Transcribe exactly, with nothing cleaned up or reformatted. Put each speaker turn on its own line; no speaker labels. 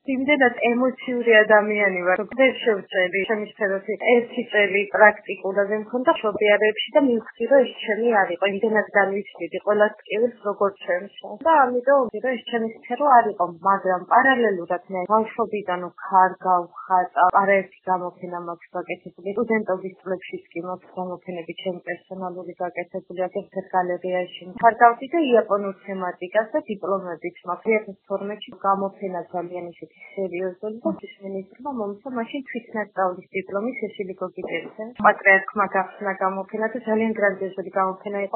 იმდენად ემოციური ადამიანი ვარ, რომ შევწერი ჩემი სფეროში ერთი წელი პრაქტიკულად მქონდა შობიარებში და მივხვდი, რომ ეს ჩემი არ იყო. იმდენად განვიცდიდი ყველა სკილს როგორც ჩემს და ამიტომ ვთქვი, რომ ეს ჩემი სფერო არ იყო, მაგრამ პარალელურად მე ბავშვობიდან ხარ გავხატა, არაერთი გამოფენა მაქვს გაკეთებული. სტუდენტობის წლებშიც კი მაქვს გამოფენები ჩემი პერსონალური გაკეთებული, ერთ-ერთ გალერეაში. ხარ გავდი და იაპონურ თემატიკას და დიპლომებიც მაქვს. δύο χιλιάδες თორმეტში გამოფენა ძალიან ისეთი სერიოზული და ის მინისტრმა მომცა მაშინ თვითნასწავლის დიპლომის ეშილი გოგიტერიცა. პატრიარქმა გახსნა გამოფენა და ძალიან გრანდიოზული გამოფენა იყო.